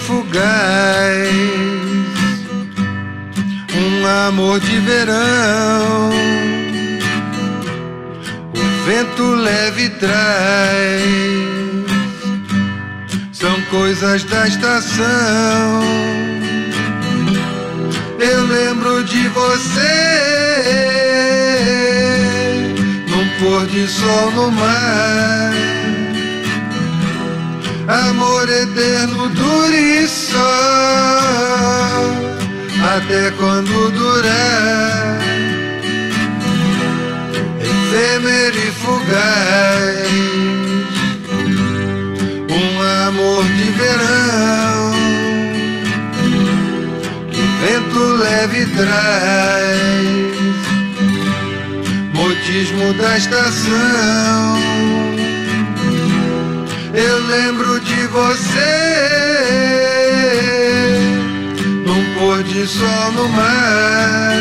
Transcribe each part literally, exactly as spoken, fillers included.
fugaz, um amor de verão, o vento leve traz, são coisas da estação. Eu lembro de você num pôr de sol no mar. Amor eterno dure só, até quando durar. Efêmero e fugaz, um amor de verão, que vento leve traz, modismo da estação. Eu lembro de você num pôr de sol no mar.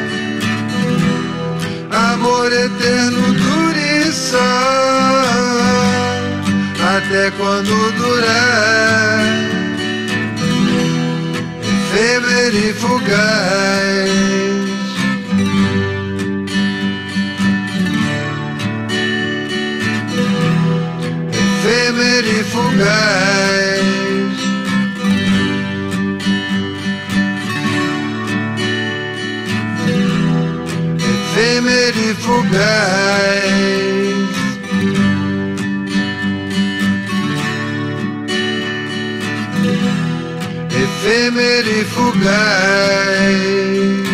Amor eterno dure só, até quando durar. Efêmero e fugaz, efêmero e fugaz, efêmero e fugaz, efêmero e fugaz.